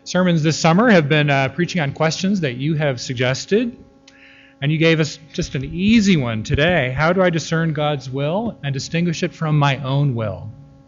sermons this summer have been preaching on questions that you have suggested. And you gave us just an easy one today. How do I discern God's will and distinguish it from my own will?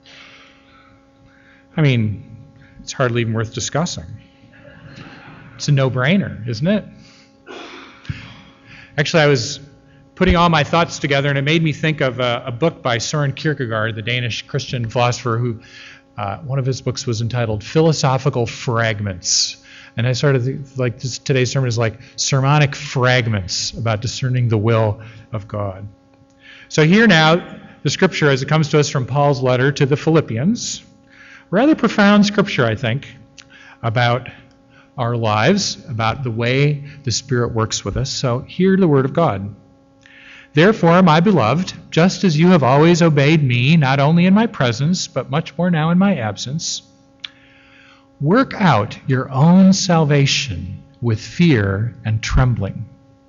I mean, it's hardly even worth discussing. It's a no-brainer, isn't it? Actually, I was putting all my thoughts together, and it made me think of a book by Søren Kierkegaard, the Danish Christian philosopher, who one of his books was entitled Philosophical Fragments. And I started like today's sermon is like sermonic fragments about discerning the will of God. So here now, the scripture as it comes to us from Paul's letter to the Philippians. Rather profound scripture, I think, about our lives, about the way the Spirit works with us. So hear the word of God. Therefore, my beloved, just as you have always obeyed me, not only in my presence, but much more now in my absence, work out your own salvation with fear and trembling.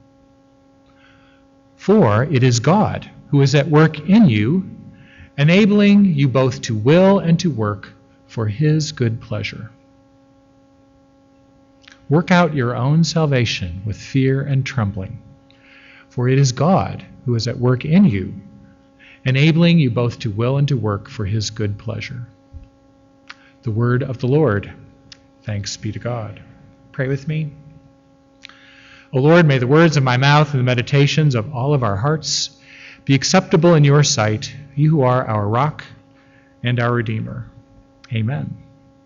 For it is God who is at work in you, enabling you both to will and to work for his good pleasure. Work out your own salvation with fear and trembling. For it is God who is at work in you, enabling you both to will and to work for his good pleasure. The word of the Lord. Thanks be to God. Pray with me. O Lord, may the words of my mouth and the meditations of all of our hearts be acceptable in your sight, you who are our rock and our Redeemer. Amen.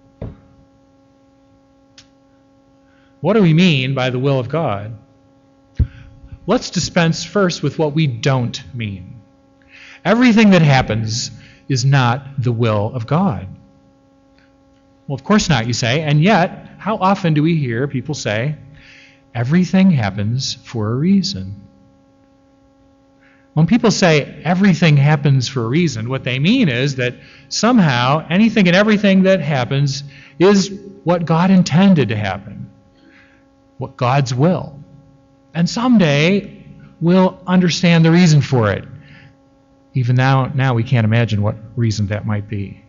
What do we mean by the will of God? Let's dispense first with what we don't mean. Everything that happens is not the will of God. Well, of course not, you say, and yet, how often do we hear people say, everything happens for a reason? When people say everything happens for a reason, what they mean is that somehow anything and everything that happens is what God intended to happen, what God's will. And someday we'll understand the reason for it. Even now we can't imagine what reason that might be.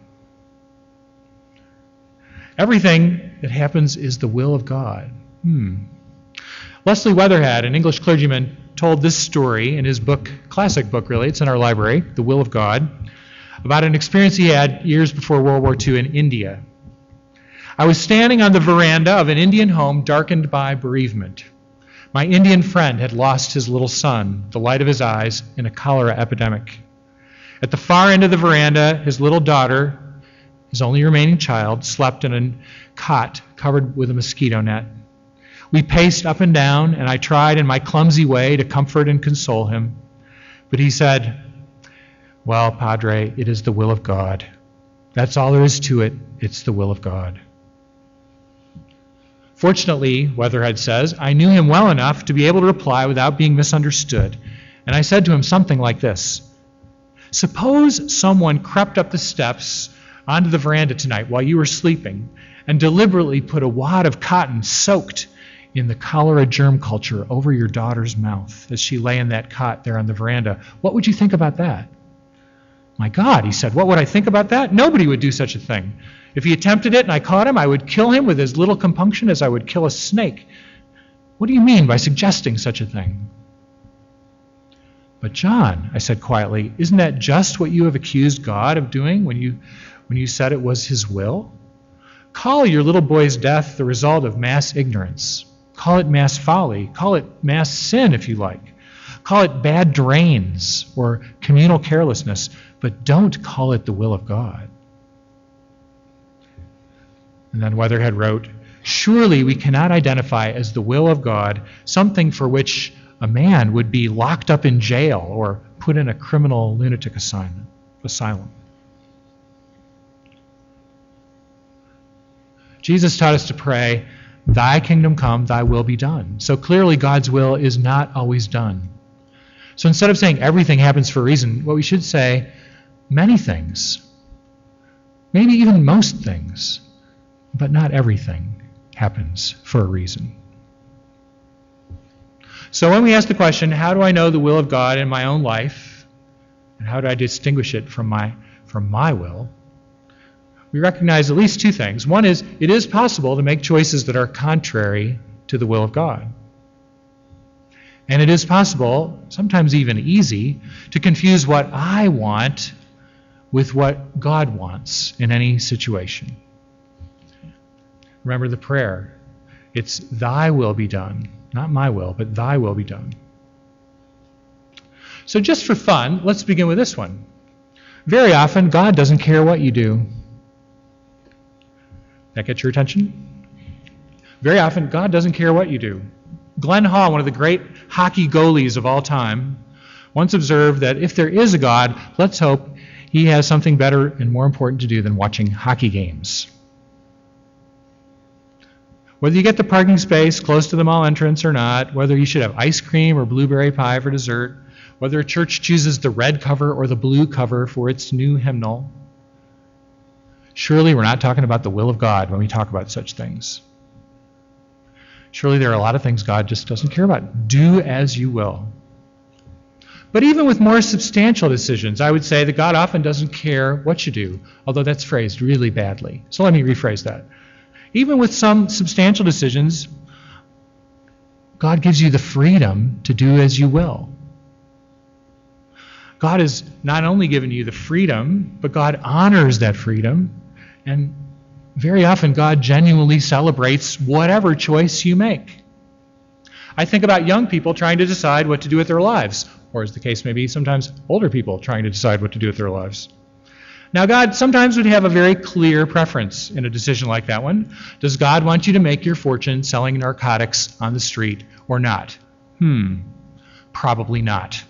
Everything that happens is the will of God. Leslie Weatherhead, an English clergyman, told this story in his book, classic book really, it's in our library, The Will of God, about an experience he had years before World War II in India. I was standing on the veranda of an Indian home darkened by bereavement. My Indian friend had lost his little son, the light of his eyes, in a cholera epidemic. At the far end of the veranda, his little daughter, his only remaining child, slept in a cot covered with a mosquito net. We paced up and down, and I tried in my clumsy way to comfort and console him. But he said, "Well, Padre, it is the will of God. That's all there is to it. It's the will of God." Fortunately, Weatherhead says, I knew him well enough to be able to reply without being misunderstood. And I said to him something like this: suppose someone crept up the steps onto the veranda tonight while you were sleeping and deliberately put a wad of cotton soaked in the cholera germ culture over your daughter's mouth as she lay in that cot there on the veranda. What would you think about that? My God, he said, what would I think about that? Nobody would do such a thing. If he attempted it and I caught him, I would kill him with as little compunction as I would kill a snake. What do you mean by suggesting such a thing? But John, I said quietly, isn't that just what you have accused God of doing when you said it was his will? Call your little boy's death the result of mass ignorance. Call it mass folly. Call it mass sin, if you like. Call it bad drains or communal carelessness, but don't call it the will of God. And then Weatherhead wrote, surely we cannot identify as the will of God something for which a man would be locked up in jail or put in a criminal lunatic asylum. Jesus taught us to pray, thy kingdom come, thy will be done. So clearly God's will is not always done. So instead of saying everything happens for a reason, what we should say, many things, maybe even most things, but not everything happens for a reason. So when we ask the question, how do I know the will of God in my own life? And how do I distinguish it from my will? we recognize at least two things. One is, it is possible to make choices that are contrary to the will of God. And it is possible, sometimes even easy, to confuse what I want with what God wants in any situation. Remember the prayer. It's thy will be done. Not my will, but thy will be done. So just for fun, let's begin with this one. Very often, God doesn't care what you do. That get your attention? Very often, God doesn't care what you do. Glenn Hall, one of the great hockey goalies of all time, once observed that if there is a God, let's hope he has something better and more important to do than watching hockey games. Whether you get the parking space close to the mall entrance or not, whether you should have ice cream or blueberry pie for dessert, whether a church chooses the red cover or the blue cover for its new hymnal, surely we're not talking about the will of God when we talk about such things. Surely there are a lot of things God just doesn't care about. Do as you will. But even with more substantial decisions, I would say that God often doesn't care what you do, although that's phrased really badly. So let me rephrase that. Even with some substantial decisions, God gives you the freedom to do as you will. God has not only given you the freedom, but God honors that freedom. And very often, God genuinely celebrates whatever choice you make. I think about young people trying to decide what to do with their lives, or as the case may be, sometimes older people trying to decide what to do with their lives. Now, God sometimes would have a very clear preference in a decision like that one. Does God want you to make your fortune selling narcotics on the street or not? Probably not.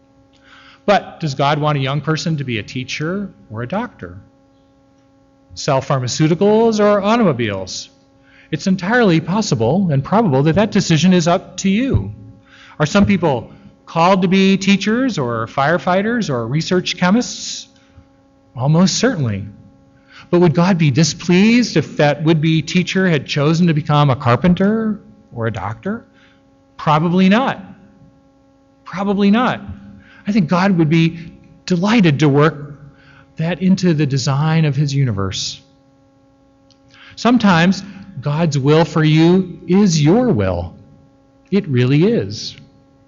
But does God want a young person to be a teacher or a doctor? Sell pharmaceuticals or automobiles? It's entirely possible and probable that that decision is up to you. Are some people called to be teachers or firefighters or research chemists? Almost certainly. But would God be displeased if that would-be teacher had chosen to become a carpenter or a doctor? Probably not. Probably not. I think God would be delighted to work that into the design of his universe. Sometimes God's will for you is your will. It really is.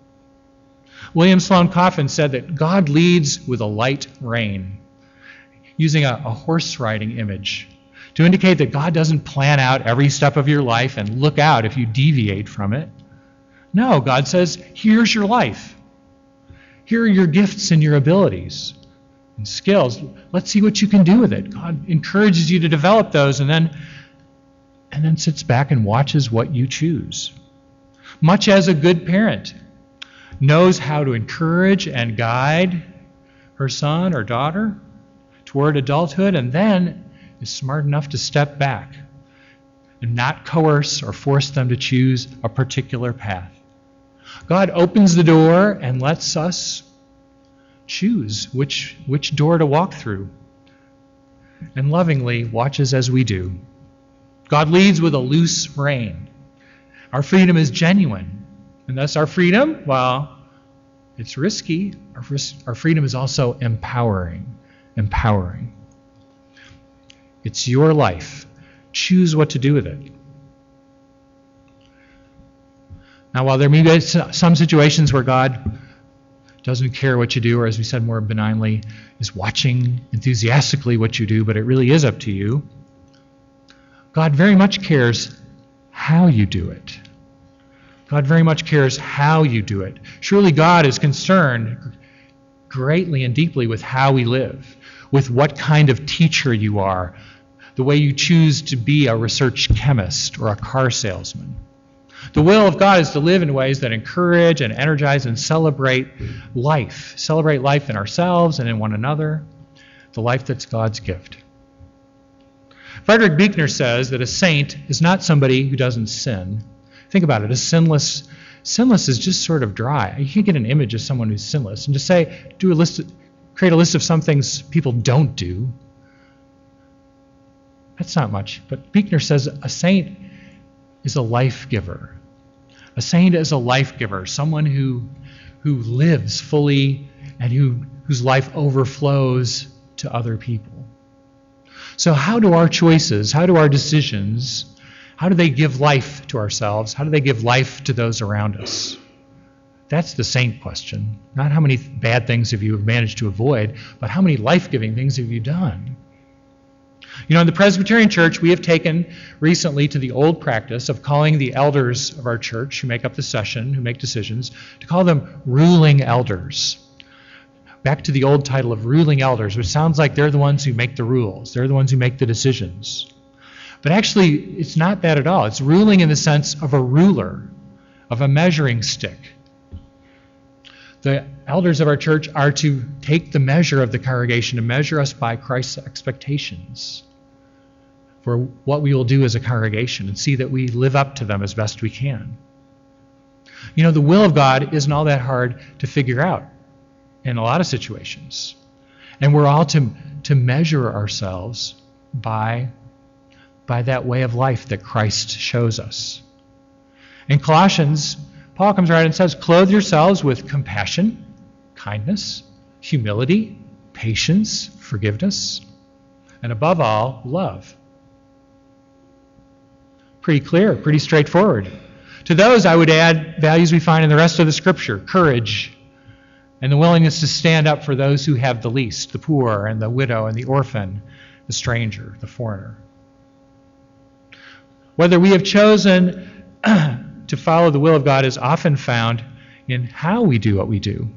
William Sloane Coffin said that God leads with a light rein, using a horse riding image to indicate that God doesn't plan out every step of your life and look out if you deviate from it. No, God says, here's your life. Here are your gifts and your abilities and skills. Let's see what you can do with it. God encourages you to develop those and then sits back and watches what you choose. Much as a good parent knows how to encourage and guide her son or daughter toward adulthood, and then is smart enough to step back and not coerce or force them to choose a particular path. God opens the door and lets us choose which door to walk through, and lovingly watches as we do. God leads with a loose rein. Our freedom is genuine, and thus our freedom, while it's risky, our freedom is also empowering. It's your life. Choose what to do with it. Now, while there may be some situations where God doesn't care what you do, or as we said more benignly, is watching enthusiastically what you do, but it really is up to you, God very much cares how you do it. God very much cares how you do it. Surely God is concerned greatly and deeply with how we live, with what kind of teacher you are, the way you choose to be a research chemist or a car salesman. The will of God is to live in ways that encourage and energize and celebrate life. Celebrate life in ourselves and in one another, the life that's God's gift. Frederick Buechner says that a saint is not somebody who doesn't sin. Think about it. Sinless is just sort of dry. You can't get an image of someone who's sinless. And to say, create a list of some things people don't do, that's not much. But Buechner says a saint is a life giver. A saint is a life giver, someone who lives fully and whose life overflows to other people. So how do our choices, how do our decisions, how do they give life to ourselves? How do they give life to those around us? That's the saint question. Not how many bad things have you managed to avoid, but how many life-giving things have you done? You know, in the Presbyterian Church, we have taken recently to the old practice of calling the elders of our church, who make up the session, who make decisions, to call them ruling elders. Back to the old title of ruling elders, which sounds like they're the ones who make the rules. They're the ones who make the decisions. But actually, it's not that at all. It's ruling in the sense of a ruler, of a measuring stick. The elders of our church are to take the measure of the congregation, to measure us by Christ's expectations for what we will do as a congregation and see that we live up to them as best we can. You know, the will of God isn't all that hard to figure out in a lot of situations. And we're all to measure ourselves by that way of life that Christ shows us. In Colossians, Paul comes around and says, clothe yourselves with compassion, kindness, humility, patience, forgiveness, and above all, love. Pretty clear, pretty straightforward. To those, I would add values we find in the rest of the Scripture: courage, and the willingness to stand up for those who have the least, the poor and the widow and the orphan, the stranger, the foreigner. Whether we have chosen to follow the will of God is often found in how we do what we do.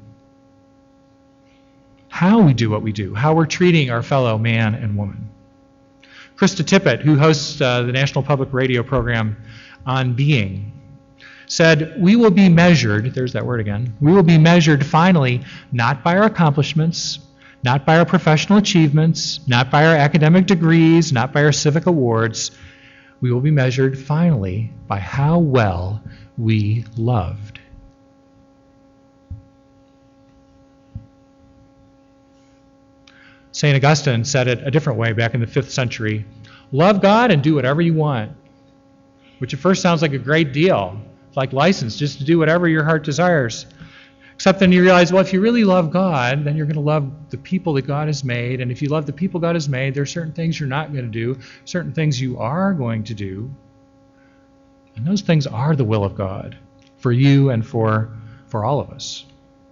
How we do what we do, how we're treating our fellow man and woman. Krista Tippett, who hosts the National Public Radio program On Being, said, we will be measured, there's that word again, we will be measured finally not by our accomplishments, not by our professional achievements, not by our academic degrees, not by our civic awards. We will be measured finally by how well we loved. St. Augustine said it a different way back in the 5th century. Love God and do whatever you want, which at first sounds like a great deal. It's like license just to do whatever your heart desires. Except then you realize, well, if you really love God, then you're going to love the people that God has made. And if you love the people God has made, there are certain things you're not going to do, certain things you are going to do. And those things are the will of God for you and for all of us.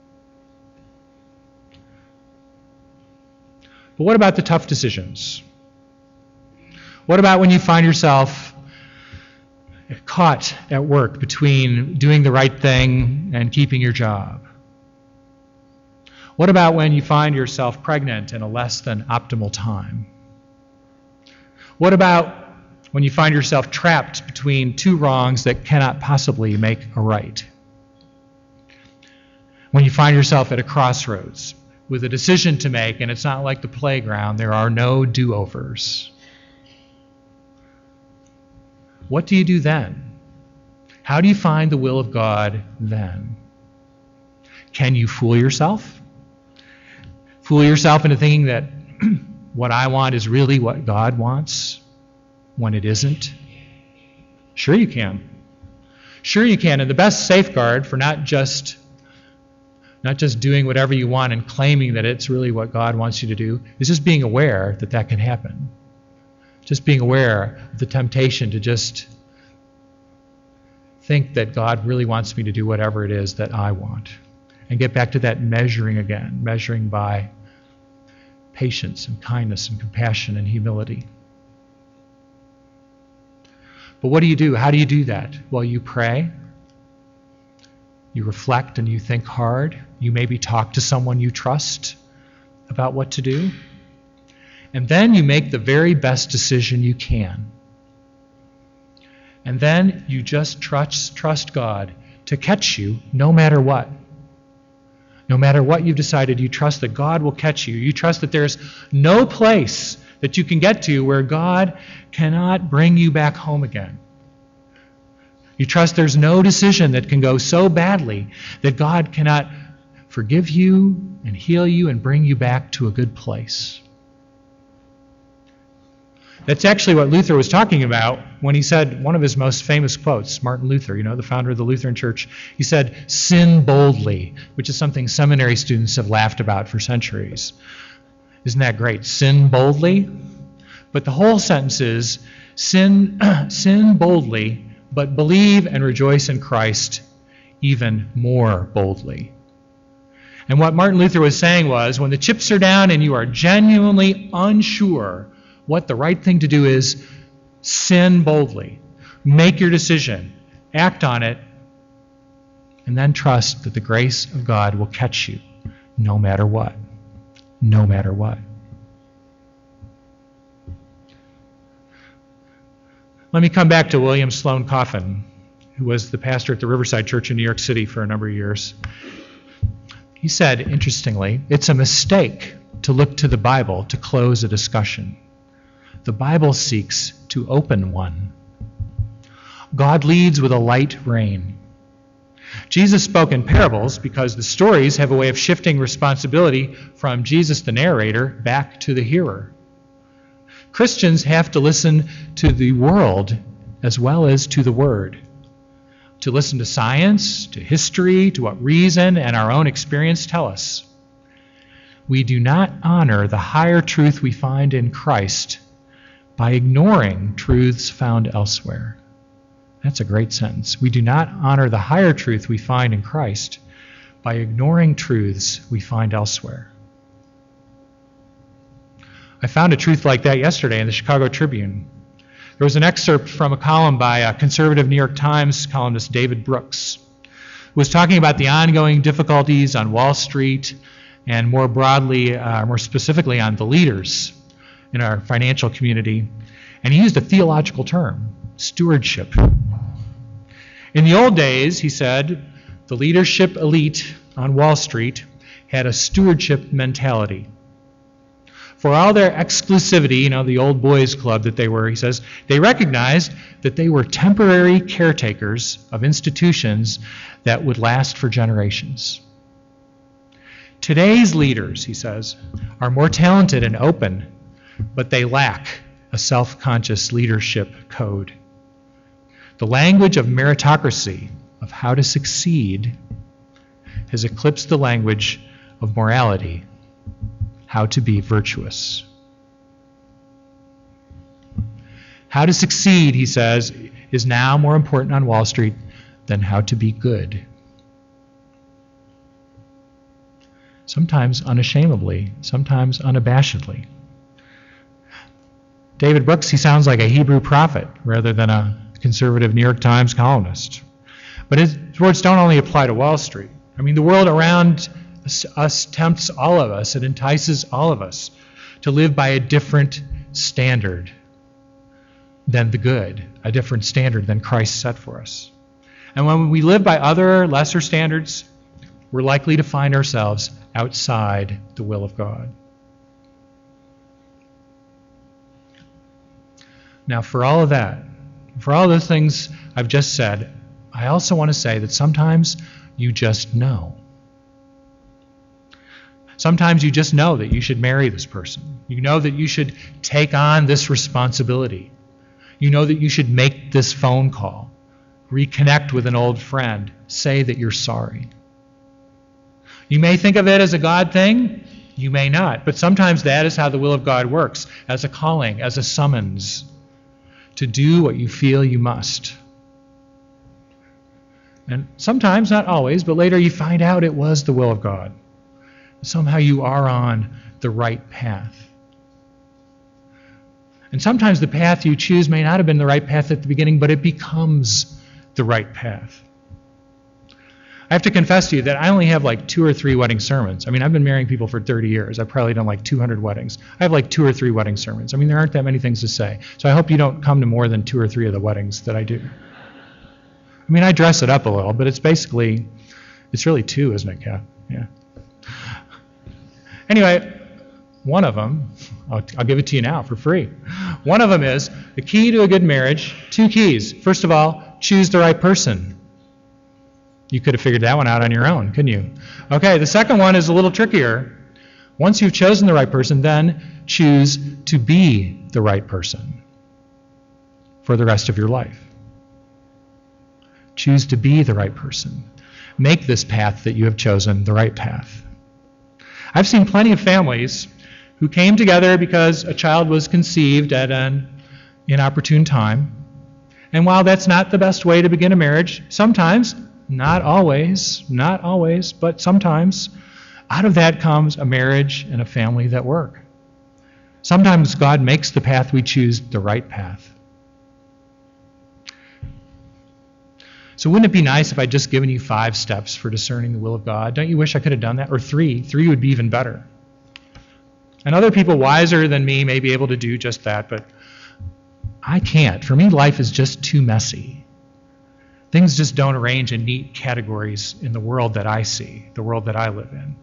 But what about the tough decisions? What about when you find yourself caught at work between doing the right thing and keeping your job? What about when you find yourself pregnant in a less than optimal time? What about when you find yourself trapped between two wrongs that cannot possibly make a right? When you find yourself at a crossroads with a decision to make, and it's not like the playground, there are no do-overs. What do you do then? How do you find the will of God then? Can you fool yourself? Fool yourself into thinking that what I want is really what God wants when it isn't? Sure you can. Sure you can. And the best safeguard for not just doing whatever you want and claiming that it's really what God wants you to do is just being aware that that can happen. Just being aware of the temptation to just think that God really wants me to do whatever it is that I want. And get back to that measuring again, measuring by patience and kindness and compassion and humility. But what do you do? How do you do that? Well, you pray. You reflect and you think hard. You maybe talk to someone you trust about what to do. And then you make the very best decision you can. And then you just trust God to catch you no matter what. No matter what you've decided, you trust that God will catch you. You trust that there's no place that you can get to where God cannot bring you back home again. You trust there's no decision that can go so badly that God cannot forgive you and heal you and bring you back to a good place. That's actually what Luther was talking about when he said one of his most famous quotes, Martin Luther, the founder of the Lutheran Church. He said, "Sin boldly," which is something seminary students have laughed about for centuries. Isn't that great? Sin boldly? But the whole sentence is, sin boldly, but believe and rejoice in Christ even more boldly. And what Martin Luther was saying was, when the chips are down and you are genuinely unsure what the right thing to do is, sin boldly. Make your decision. Act on it. And then trust that the grace of God will catch you no matter what. No matter what. Let me come back to William Sloane Coffin, who was the pastor at the Riverside Church in New York City for a number of years. He said, interestingly, it's a mistake to look to the Bible to close a discussion. The Bible seeks to open one. God leads with a light rein. Jesus spoke in parables because the stories have a way of shifting responsibility from Jesus, the narrator, back to the hearer. Christians have to listen to the world as well as to the Word. To listen to science, to history, to what reason and our own experience tell us. We do not honor the higher truth we find in Christ by ignoring truths found elsewhere. That's a great sentence. We do not honor the higher truth we find in Christ by ignoring truths we find elsewhere. I found a truth like that yesterday in the Chicago Tribune. There was an excerpt from a column by a conservative New York Times columnist, David Brooks, who was talking about the ongoing difficulties on Wall Street and more broadly, more specifically on the leaders in our financial community. And he used a theological term, stewardship. In the old days, he said, the leadership elite on Wall Street had a stewardship mentality. For all their exclusivity, the old boys club that they were, he says, they recognized that they were temporary caretakers of institutions that would last for generations. Today's leaders, he says, are more talented and open, but they lack a self-conscious leadership code. The language of meritocracy, of how to succeed, has eclipsed the language of morality, how to be virtuous. How to succeed, he says, is now more important on Wall Street than how to be good. Sometimes unashamedly, sometimes unabashedly. David Brooks, he sounds like a Hebrew prophet rather than a conservative New York Times columnist. But his words don't only apply to Wall Street. The world around us tempts all of us, it entices all of us to live by a different standard than the good, a different standard than Christ set for us. And when we live by other lesser standards, we're likely to find ourselves outside the will of God. Now, for all of that, for all those things I've just said, I also want to say that sometimes you just know. Sometimes you just know that you should marry this person. You know that you should take on this responsibility. You know that you should make this phone call, reconnect with an old friend, say that you're sorry. You may think of it as a God thing, you may not, but sometimes that is how the will of God works, as a calling, as a summons, to do what you feel you must. And sometimes, not always, but later you find out it was the will of God. Somehow you are on the right path. And sometimes the path you choose may not have been the right path at the beginning, but it becomes the right path. I have to confess to you that I only have 2 or 3 wedding sermons. I've been marrying people for 30 years. I've probably done 200 weddings. I have 2 or 3 wedding sermons. There aren't that many things to say. So I hope you don't come to more than 2 or 3 of the weddings that I do. I dress it up a little, but it's really 2, isn't it, Kat? Yeah. Anyway, one of them, I'll give it to you now for free. One of them is the key to a good marriage, 2 keys. First of all, choose the right person. You could have figured that one out on your own, couldn't you? Okay, the second one is a little trickier. Once you've chosen the right person, then choose to be the right person for the rest of your life. Choose to be the right person. Make this path that you have chosen the right path. I've seen plenty of families who came together because a child was conceived at an inopportune time. And while that's not the best way to begin a marriage, sometimes, not always, but sometimes, out of that comes a marriage and a family that work. Sometimes God makes the path we choose the right path. So wouldn't it be nice if I'd just given you 5 steps for discerning the will of God? Don't you wish I could have done that? Or 3. 3 would be even better. And other people wiser than me may be able to do just that, but I can't. For me, life is just too messy. Things just don't arrange in neat categories in the world that I see, the world that I live in.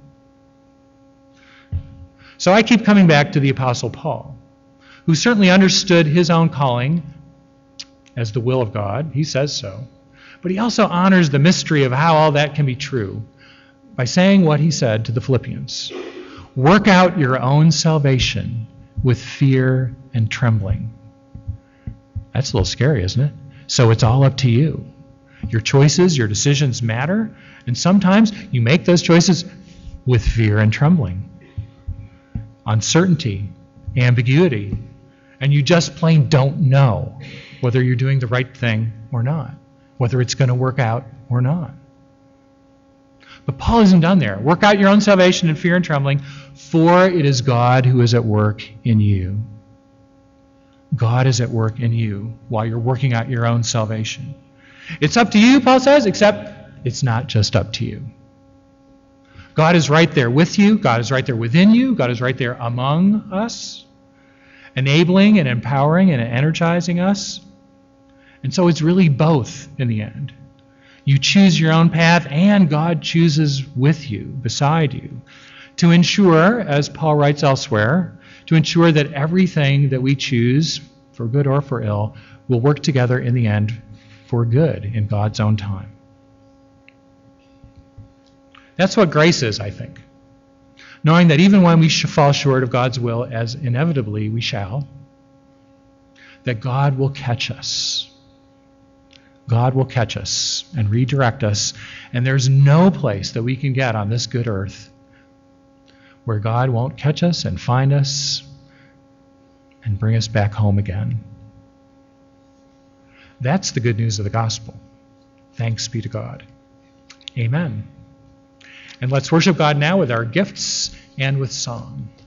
So I keep coming back to the Apostle Paul, who certainly understood his own calling as the will of God. He says so. But he also honors the mystery of how all that can be true by saying what he said to the Philippians. Work out your own salvation with fear and trembling. That's a little scary, isn't it? So it's all up to you. Your choices, your decisions matter, and sometimes you make those choices with fear and trembling. Uncertainty, ambiguity, and you just plain don't know whether you're doing the right thing or not, whether it's going to work out or not. But Paul isn't done there. Work out your own salvation in fear and trembling, for it is God who is at work in you. God is at work in you while you're working out your own salvation. It's up to you, Paul says, except it's not just up to you. God is right there with you. God is right there within you. God is right there among us, enabling and empowering and energizing us. And so it's really both in the end. You choose your own path, and God chooses with you, beside you, to ensure, as Paul writes elsewhere, to ensure that everything that we choose, for good or for ill, will work together in the end for good in God's own time. That's what grace is, I think. Knowing that even when we fall short of God's will, as inevitably we shall, that God will catch us. God will catch us and redirect us, and there's no place that we can get on this good earth where God won't catch us and find us and bring us back home again. That's the good news of the gospel. Thanks be to God. Amen. And let's worship God now with our gifts and with song.